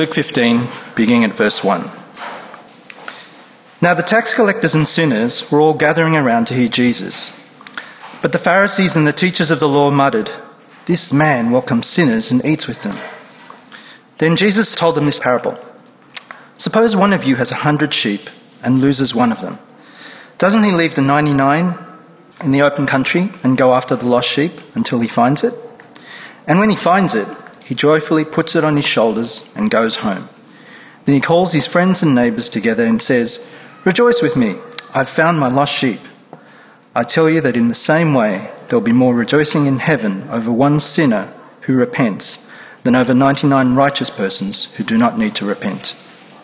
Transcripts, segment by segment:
Luke 15, beginning at verse 1. Now the tax collectors and sinners were all gathering around to hear Jesus. But the Pharisees and the teachers of the law muttered, "This man welcomes sinners and eats with them." Then Jesus told them this parable. "Suppose one of you has 100 sheep and loses one of them. Doesn't he leave the 99 in the open country and go after the lost sheep until he finds it? And when he finds it, he joyfully puts it on his shoulders and goes home. Then he calls his friends and neighbours together and says, 'Rejoice with me, I've found my lost sheep.' I tell you that in the same way there will be more rejoicing in heaven over one sinner who repents than over 99 righteous persons who do not need to repent.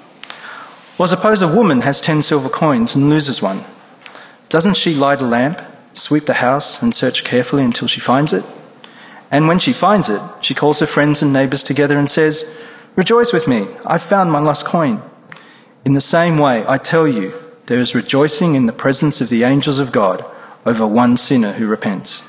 Or suppose a woman has 10 silver coins and loses one. Doesn't she light a lamp, sweep the house and search carefully until she finds it? And when she finds it, she calls her friends and neighbours together and says, 'Rejoice with me, I've found my lost coin.' In the same way, I tell you, there is rejoicing in the presence of the angels of God over one sinner who repents."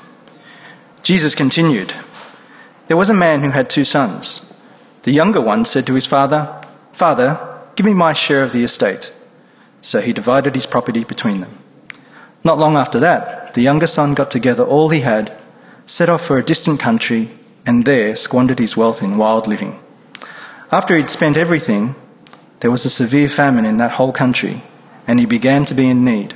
Jesus continued, "There was a man who had 2 sons. The younger one said to his father, 'Father, give me my share of the estate.' So he divided his property between them. Not long after that, the younger son got together all he had, set off for a distant country, and there squandered his wealth in wild living. After he'd spent everything, there was a severe famine in that whole country, and he began to be in need.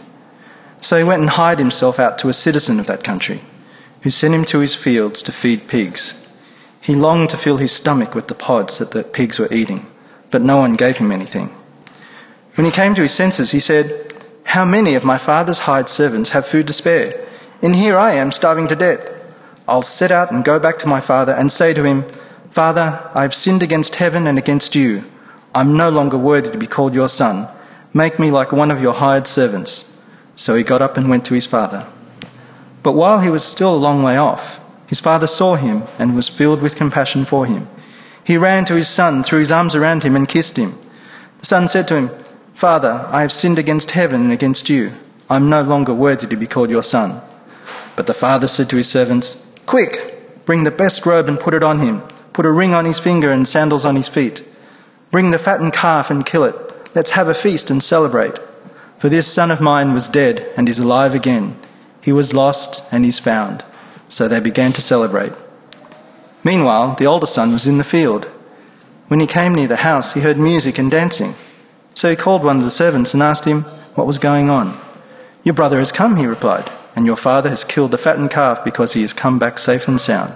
So he went and hired himself out to a citizen of that country, who sent him to his fields to feed pigs. He longed to fill his stomach with the pods that the pigs were eating, but no one gave him anything. When he came to his senses, he said, 'How many of my father's hired servants have food to spare? And here I am starving to death. I'll set out and go back to my father and say to him, Father, I have sinned against heaven and against you. I'm no longer worthy to be called your son. Make me like one of your hired servants.' So he got up and went to his father. But while he was still a long way off, his father saw him and was filled with compassion for him. He ran to his son, threw his arms around him and kissed him. The son said to him, 'Father, I have sinned against heaven and against you. I'm no longer worthy to be called your son.' But the father said to his servants, 'Quick, bring the best robe and put it on him. Put a ring on his finger and sandals on his feet. Bring the fattened calf and kill it. Let's have a feast and celebrate. For this son of mine was dead and is alive again. He was lost and is found.' So they began to celebrate. Meanwhile, the older son was in the field. When he came near the house, he heard music and dancing. So he called one of the servants and asked him what was going on. 'Your brother has come,' he replied, 'and your father has killed the fattened calf because he has come back safe and sound.'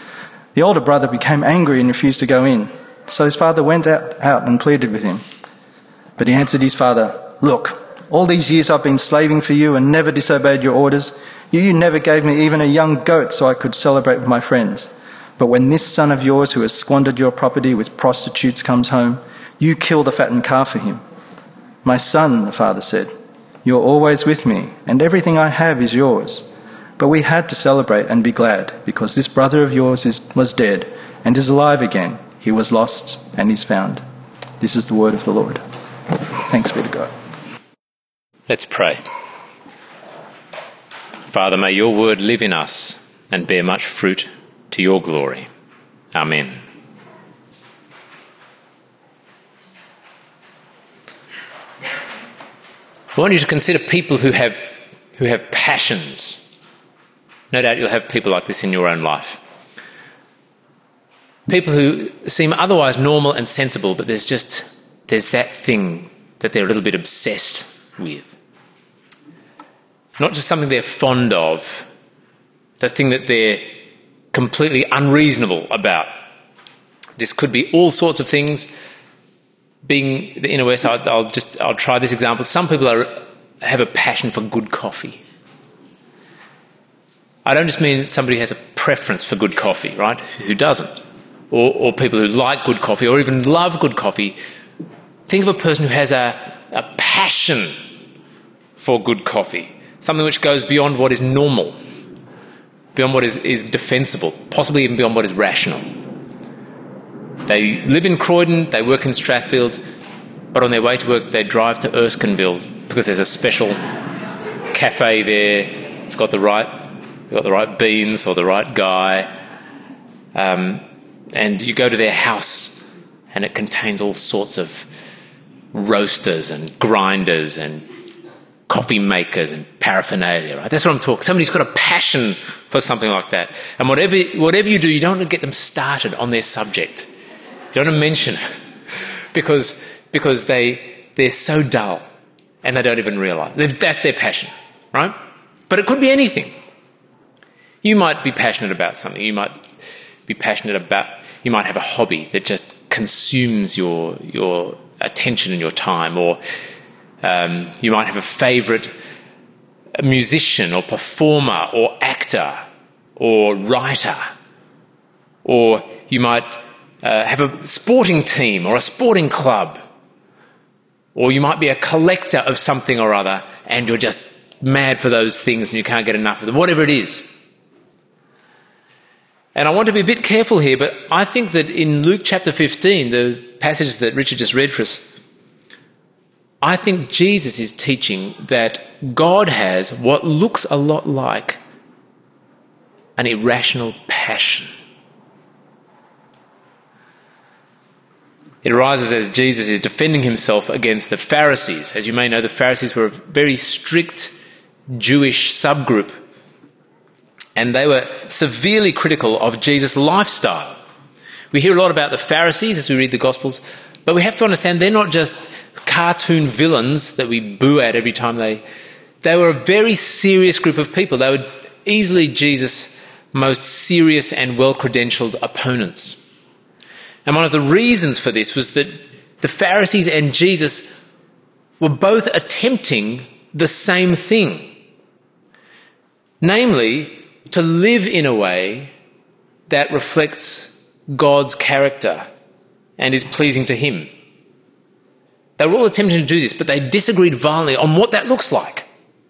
The older brother became angry and refused to go in. So his father went out and pleaded with him. But he answered his father, 'Look, all these years I've been slaving for you and never disobeyed your orders. You never gave me even a young goat so I could celebrate with my friends. But when this son of yours who has squandered your property with prostitutes comes home, you kill the fattened calf for him.' 'My son,' the father said, 'you're always with me, and everything I have is yours. But we had to celebrate and be glad, because this brother of yours was dead and is alive again. He was lost and is found.' This is the word of the Lord. Thanks be to God." Let's pray. Father, may your word live in us and bear much fruit to your glory. Amen. I want you to consider people who have passions. No doubt you'll have people like this in your own life. People who seem otherwise normal and sensible, but there's that thing that they're a little bit obsessed with. Not just something they're fond of, the thing that they're completely unreasonable about. This could be all sorts of things. Being the inner west, I'll try this example. Some people have a passion for good coffee. I don't just mean somebody who has a preference for good coffee, right? Who doesn't? Or people who like good coffee or even love good coffee. Think of a person who has a passion for good coffee. Something which goes beyond what is normal, beyond what is defensible, possibly even beyond what is rational. They live in Croydon, they work in Strathfield, but on their way to work they drive to Erskineville because there's a special cafe there. It's got the right beans or the right guy. And you go to their house and it contains all sorts of roasters and grinders and coffee makers and paraphernalia, right? That's what I'm talking. Somebody who's got a passion for something like that. And whatever you do, you don't want to get them started on their subject. You don't want to mention it because they're so dull and they don't even realise. That's their passion, right? But it could be anything. You might be passionate about something. You might have a hobby that just consumes your attention and your time, or you might have a favourite musician or performer or actor or writer, or you might have a sporting team or a sporting club, or you might be a collector of something or other and you're just mad for those things and you can't get enough of them, whatever it is. And I want to be a bit careful here, but I think that in Luke chapter 15, the passages that Richard just read for us, I think Jesus is teaching that God has what looks a lot like an irrational passion. It arises as Jesus is defending himself against the Pharisees. As you may know, the Pharisees were a very strict Jewish subgroup, and they were severely critical of Jesus' lifestyle. We hear a lot about the Pharisees as we read the Gospels, but we have to understand they're not just cartoon villains that we boo at every time they were a very serious group of people. They were easily Jesus' most serious and well-credentialed opponents. And one of the reasons for this was that the Pharisees and Jesus were both attempting the same thing, namely to live in a way that reflects God's character and is pleasing to him. They were all attempting to do this, but they disagreed violently on what that looks like.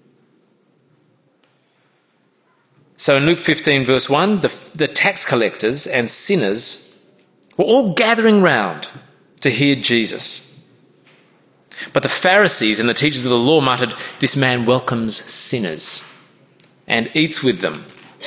So in Luke 15 verse 1, the tax collectors and sinners were all gathering round to hear Jesus. But the Pharisees and the teachers of the law muttered, "This man welcomes sinners and eats with them."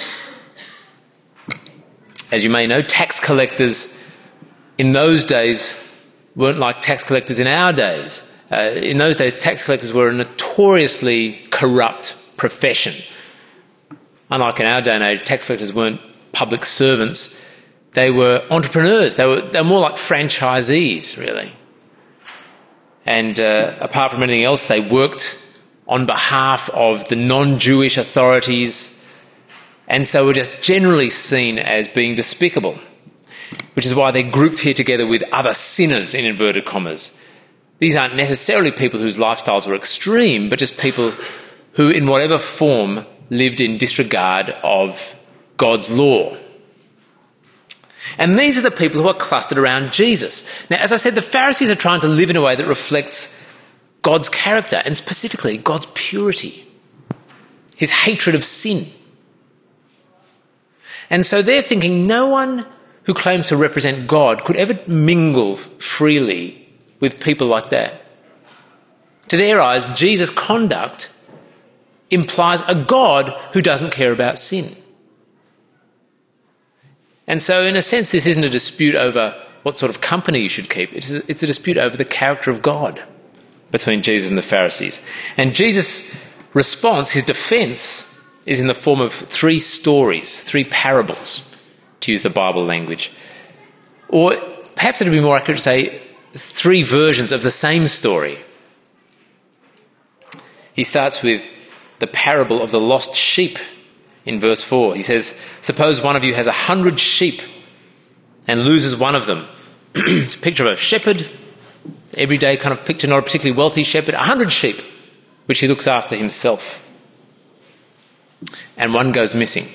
As you may know, tax collectors in those days weren't like tax collectors in our days. In those days, tax collectors were a notoriously corrupt profession. Unlike in our day and age, tax collectors weren't public servants. They were entrepreneurs. They were more like franchisees, really. And apart from anything else, they worked on behalf of the non-Jewish authorities, and so were just generally seen as being despicable, which is why they're grouped here together with other sinners, in inverted commas. These aren't necessarily people whose lifestyles were extreme, but just people who, in whatever form, lived in disregard of God's law. And these are the people who are clustered around Jesus. Now, as I said, the Pharisees are trying to live in a way that reflects God's character, and specifically God's purity, his hatred of sin. And so they're thinking no one who claims to represent God could ever mingle freely with people like that. To their eyes, Jesus' conduct implies a God who doesn't care about sin. And so, in a sense, this isn't a dispute over what sort of company you should keep. It's a dispute over the character of God between Jesus and the Pharisees. And Jesus' response, his defence, is in the form of 3 stories, 3 parables, to use the Bible language. Or perhaps it would be more accurate to say 3 versions of the same story. He starts with the parable of the lost sheep. In verse 4, he says, "Suppose one of you has 100 sheep and loses one of them." It's a picture of a shepherd, everyday kind of picture, not a particularly wealthy shepherd, 100 sheep, which he looks after himself. And one goes missing.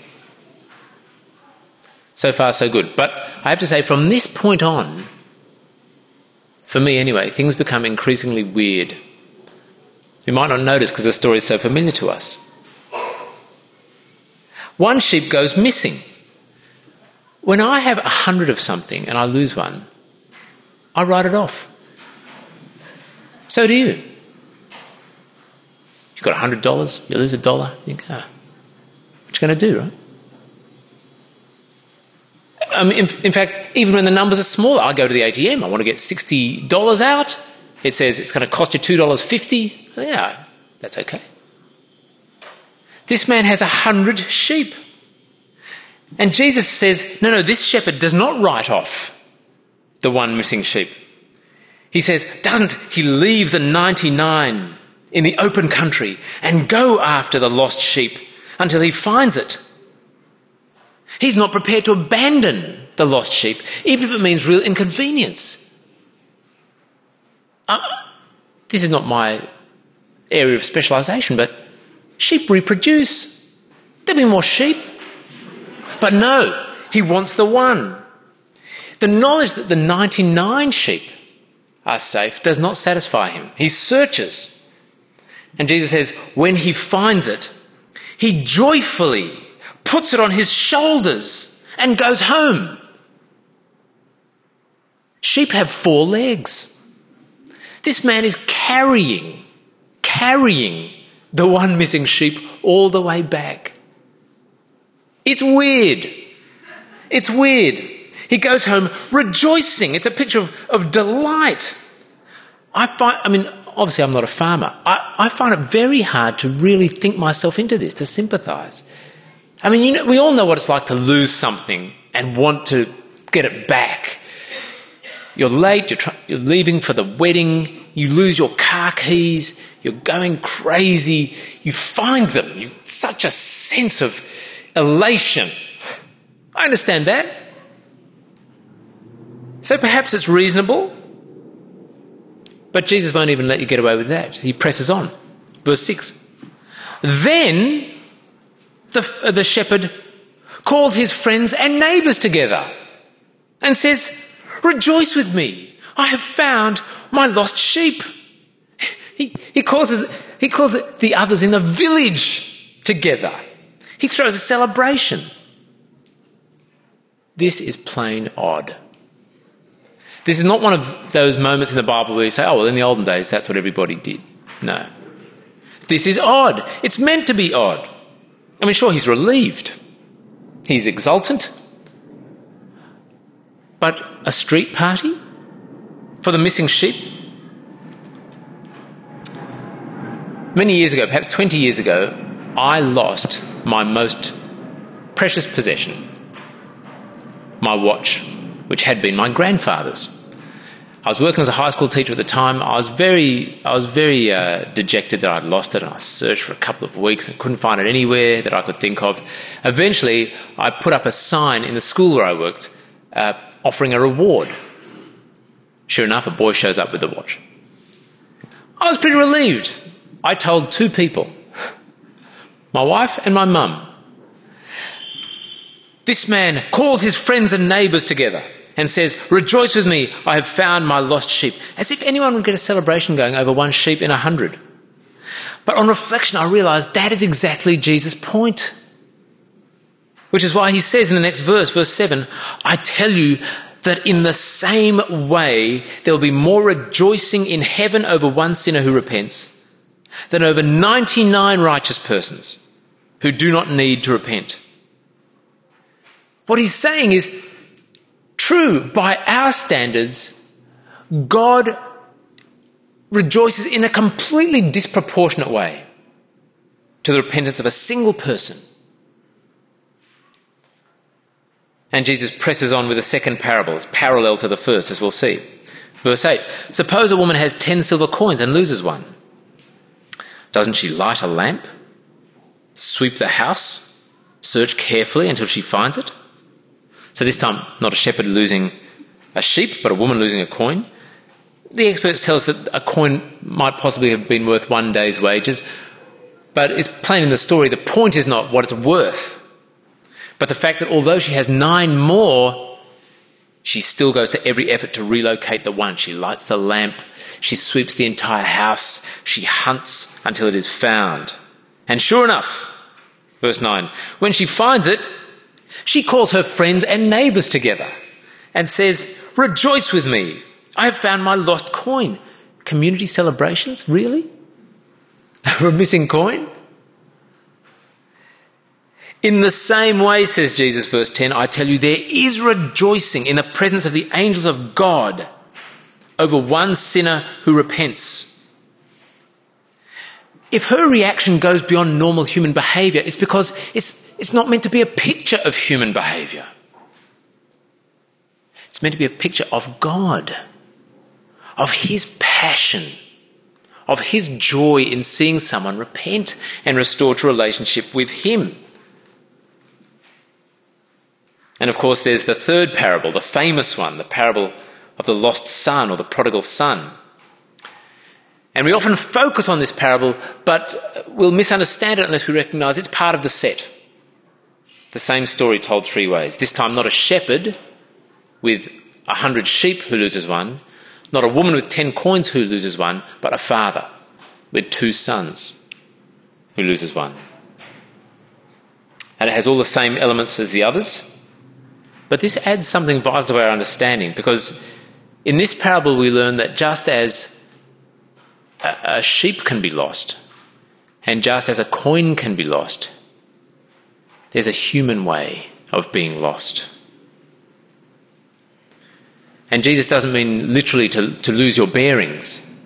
So far, so good. But I have to say, from this point on, for me anyway, things become increasingly weird. You might not notice because the story is so familiar to us. One sheep goes missing. When I have 100 of something and I lose one, I write it off. So do you. You've got $100, you lose $1, you think, what you going to do, right? In fact, even when the numbers are smaller, I go to the ATM, I want to get $60 out. It says it's going to cost you $2.50. Yeah, that's okay. This man has 100 sheep. And Jesus says, no, this shepherd does not write off the one missing sheep. He says, doesn't he leave the 99 in the open country and go after the lost sheep until he finds it? He's not prepared to abandon the lost sheep, even if it means real inconvenience. This is not my area of specialisation, but sheep reproduce. There'll be more sheep. But no, he wants the one. The knowledge that the 99 sheep are safe does not satisfy him. He searches. And Jesus says, when he finds it, he joyfully puts it on his shoulders and goes home. Sheep have 4 legs. This man is carrying the one missing sheep all the way back. It's weird. He goes home rejoicing. It's a picture of delight. Obviously I'm not a farmer. I find it very hard to really think myself into this, to sympathise. We all know what it's like to lose something and want to get it back. You're late, you're leaving for the wedding, you lose your car keys, you're going crazy, you find them. Such a sense of elation. I understand that. So perhaps it's reasonable, but Jesus won't even let you get away with that. He presses on. Verse 6. Then the shepherd calls his friends and neighbours together and says, rejoice with me, I have found my lost sheep. He calls the others in the village together. He throws a celebration. This is plain odd. This is not one of those moments in the Bible where you say, oh, well, in the olden days, that's what everybody did. No. This is odd. It's meant to be odd. Sure, he's relieved. He's exultant. But a street party for the missing sheep? Many years ago, perhaps 20 years ago, I lost my most precious possession, my watch, which had been my grandfather's. I was working as a high school teacher at the time. I was very dejected that I'd lost it, and I searched for a couple of weeks and couldn't find it anywhere that I could think of. Eventually, I put up a sign in the school where I worked offering a reward. Sure enough, a boy shows up with the watch. I was pretty relieved. I told 2 people, my wife and my mum. This man calls his friends and neighbours together and says, rejoice with me, I have found my lost sheep. As if anyone would get a celebration going over 1 sheep in 100. But on reflection, I realised that is exactly Jesus' point. Which is why he says in the next verse, verse 7, I tell you that in the same way there will be more rejoicing in heaven over 1 sinner who repents than over 99 righteous persons who do not need to repent. What he's saying is, true, by our standards, God rejoices in a completely disproportionate way to the repentance of a single person. And Jesus presses on with a second parable. It's parallel to the first, as we'll see. Verse 8, suppose a woman has 10 silver coins and loses one. Doesn't she light a lamp, sweep the house, search carefully until she finds it? So this time, not a shepherd losing a sheep, but a woman losing a coin. The experts tell us that a coin might possibly have been worth 1 day's wages, but it's plain in the story, the point is not what it's worth, but the fact that although she has 9 more, she still goes to every effort to relocate the one. She lights the lamp, she sweeps the entire house, she hunts until it is found. And sure enough, verse 9, when she finds it, she calls her friends and neighbours together and says, rejoice with me, I have found my lost coin. Community celebrations? Really? Over a missing coin? In the same way, says Jesus, verse 10, I tell you, there is rejoicing in the presence of the angels of God over one sinner who repents. If her reaction goes beyond normal human behaviour, it's because it's not meant to be a picture of human behaviour. It's meant to be a picture of God, of his passion, of his joy in seeing someone repent and restore to relationship with him. And of course, there's the third parable, the famous one, the parable of the lost son or the prodigal son. And we often focus on this parable, but we'll misunderstand it unless we recognise it's part of the set. The same story told three ways. This time not a shepherd with 100 sheep who loses one, not a woman with 10 coins who loses one, but a father with 2 sons who loses one. And it has all the same elements as the others. But this adds something vital to our understanding, because in this parable we learn that just as a sheep can be lost, and just as a coin can be lost, there's a human way of being lost. And Jesus doesn't mean literally to lose your bearings.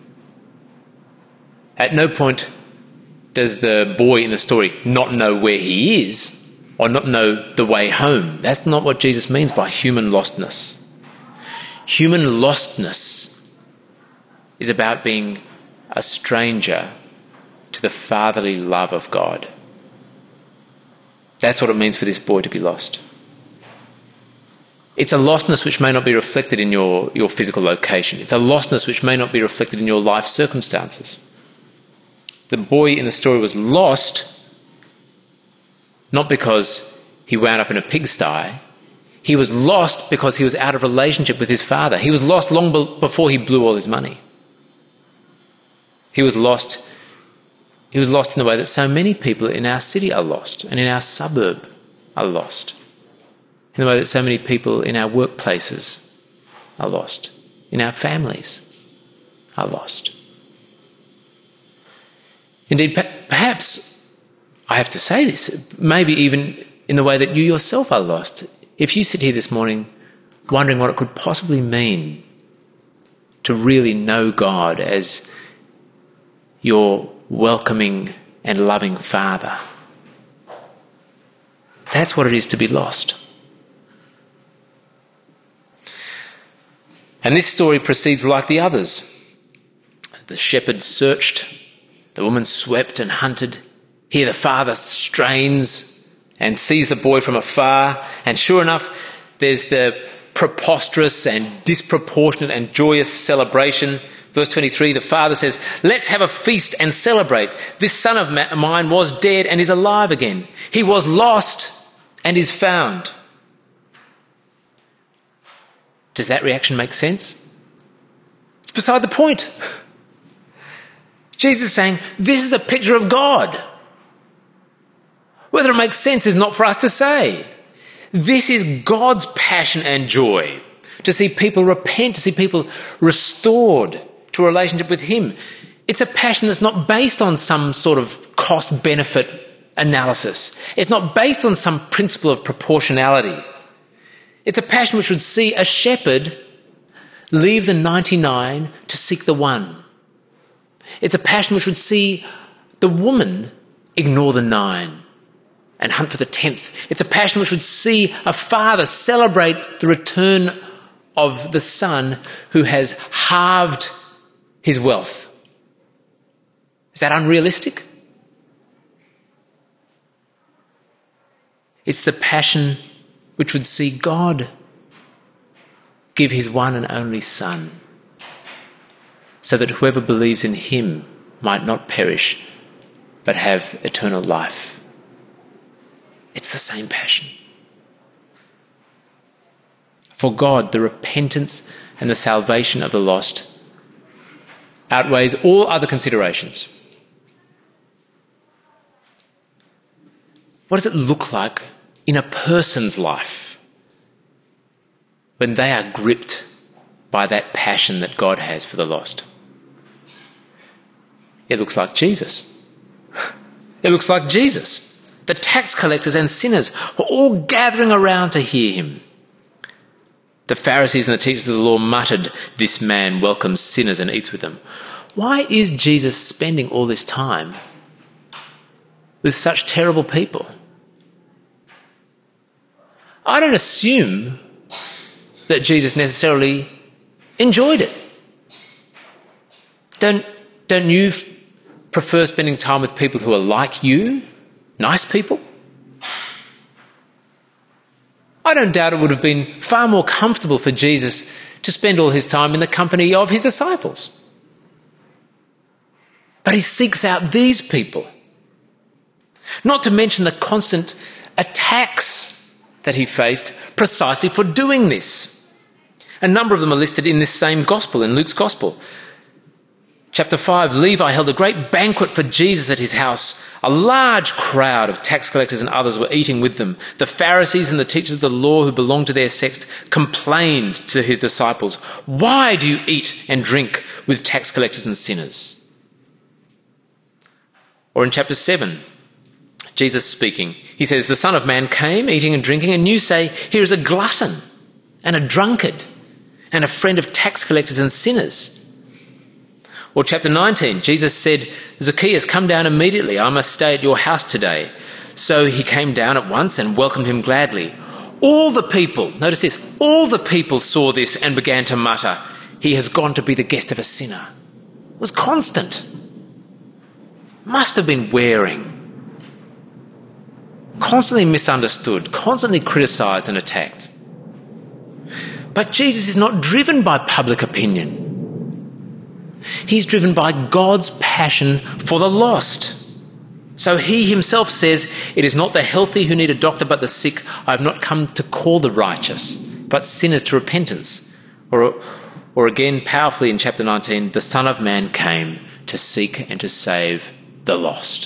At no point does the boy in the story not know where he is, or not know the way home. That's not what Jesus means by human lostness. Human lostness is about being a stranger to the fatherly love of God. That's what it means for this boy to be lost. It's a lostness which may not be reflected in your physical location. It's a lostness which may not be reflected in your life circumstances. The boy in the story was lost not because he wound up in a pigsty. He was lost because he was out of relationship with his father. He was lost long before he blew all his money. He was lost in the way that so many people in our city are lost, and in our suburb are lost. In the way that so many people in our workplaces are lost, in our families are lost. Indeed, perhaps I have to say this, maybe even in the way that you yourself are lost. If you sit here this morning wondering what it could possibly mean to really know God as your welcoming and loving Father, that's what it is to be lost. And this story proceeds like the others. The shepherd searched, the woman swept and hunted. Here the father strains and sees the boy from afar, and sure enough, there's the preposterous and disproportionate and joyous celebration. Verse 23, the father says, let's have a feast and celebrate. This son of mine was dead and is alive again. He was lost and is found. Does that reaction make sense? It's beside the point. Jesus is saying, this is a picture of God. Whether it makes sense is not for us to say. This is God's passion and joy, to see people repent, to see people restored to a relationship with him. It's a passion that's not based on some sort of cost-benefit analysis. It's not based on some principle of proportionality. It's a passion which would see a shepherd leave the 99 to seek the one. It's a passion which would see the woman ignore the 9 and hunt for the 10th. It's a passion which would see a father celebrate the return of the son who has halved his wealth. Is that unrealistic? It's the passion which would see God give his one and only Son, so that whoever believes in him might not perish, but have eternal life. It's the same passion. For God, the repentance and the salvation of the lost outweighs all other considerations. What does it look like in a person's life when they are gripped by that passion that God has for the lost? It looks like Jesus. It looks like Jesus. the tax collectors and sinners were all gathering around to hear him. The Pharisees and the teachers of the law muttered, "This man welcomes sinners and eats with them." Why is Jesus spending all this time with such terrible people? I don't assume that Jesus necessarily enjoyed it. Don't you prefer spending time with people who are like you? Nice people? I don't doubt it would have been far more comfortable for Jesus to spend all his time in the company of his disciples. But he seeks out these people. Not to mention the constant attacks that he faced precisely for doing this. A number of them are listed in this same gospel, in Luke's gospel. Chapter 5, Levi held a great banquet for Jesus at his house. A large crowd of tax collectors and others were eating with them. The Pharisees and the teachers of the law who belonged to their sect complained to his disciples, "Why do you eat and drink with tax collectors and sinners?" Or in chapter 7, Jesus speaking, he says, "The Son of Man came eating and drinking, and you say, 'Here is a glutton and a drunkard and a friend of tax collectors and sinners.'" Or chapter 19, Jesus said, "Zacchaeus, come down immediately. I must stay at your house today." So he came down at once and welcomed him gladly. All the people, notice this, all the people saw this and began to mutter, "He has gone to be the guest of a sinner." It was constant. Must have been wearing. Constantly misunderstood, constantly criticised and attacked. But Jesus is not driven by public opinion. He's driven by God's passion for the lost. So he himself says, "It is not the healthy who need a doctor, but the sick. I have not come to call the righteous, but sinners to repentance." Or again, powerfully in chapter 19, "The Son of Man came to seek and to save the lost."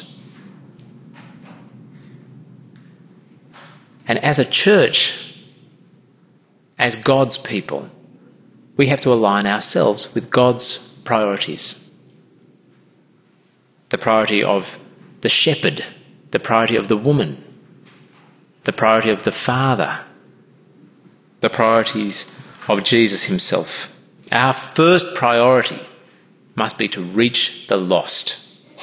And as a church, as God's people, we have to align ourselves with God's priorities. The priority of the shepherd, the priority of the woman, the priority of the father, the priorities of Jesus himself. Our first priority must be to reach the lost.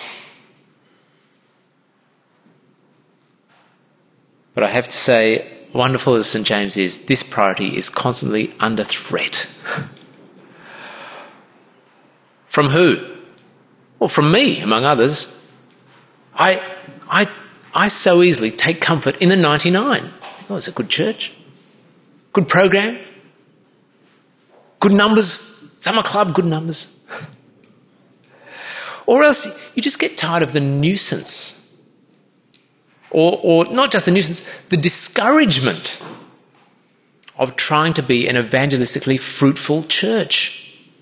But I have to say, wonderful as St. James is, this priority is constantly under threat. From who? Well, from me, among others. I so easily take comfort in the 99. Oh, it's a good church. Good program. Good numbers. Summer club, good numbers. Or else you just get tired of the nuisance. Or not just the nuisance, the discouragement of trying to be an evangelistically fruitful church.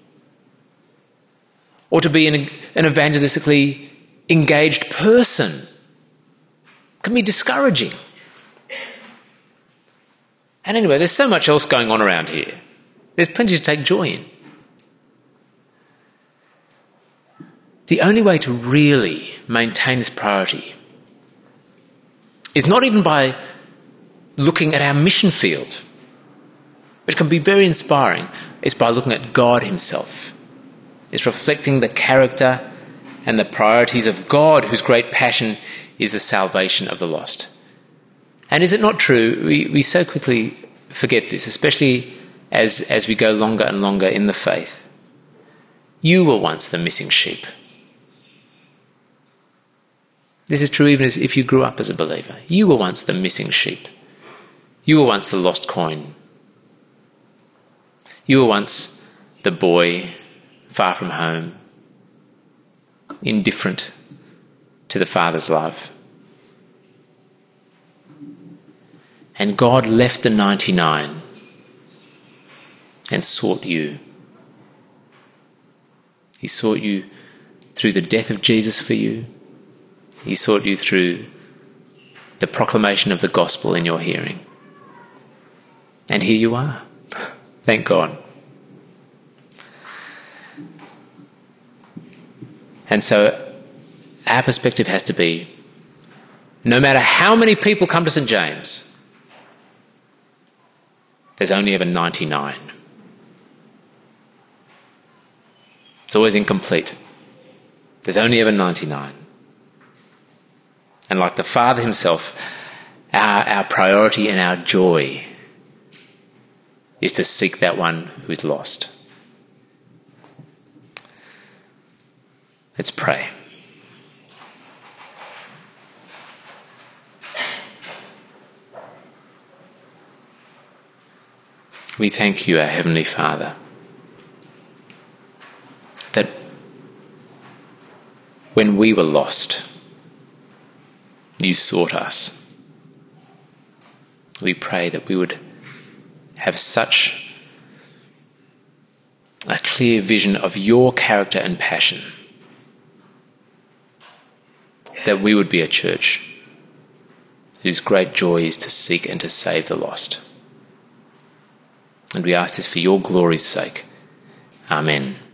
Or to be an evangelistically engaged person. It can be discouraging. And anyway, there's so much else going on around here. There's plenty to take joy in. The only way to really maintain this priority is not even by looking at our mission field, which can be very inspiring. It's by looking at God himself. It's reflecting the character and the priorities of God, whose great passion is the salvation of the lost. And is it not true? We so quickly forget this, especially as we go longer and longer in the faith. You were once the missing sheep. This is true even if you grew up as a believer. You were once the missing sheep. You were once the lost coin. You were once the boy far from home, indifferent to the Father's love. And God left the 99 and sought you. He sought you through the death of Jesus for you. He sought you through the proclamation of the gospel in your hearing. And here you are. Thank God. And so our perspective has to be, no matter how many people come to St. James, there's only ever 99. It's always incomplete. There's only ever 99. And like the Father himself, our priority and our joy is to seek that one who is lost. Let's pray. We thank you, our Heavenly Father, that when we were lost, you sought us. We pray that we would have such a clear vision of your character and passion, that we would be a church whose great joy is to seek and to save the lost. And we ask this for your glory's sake. Amen.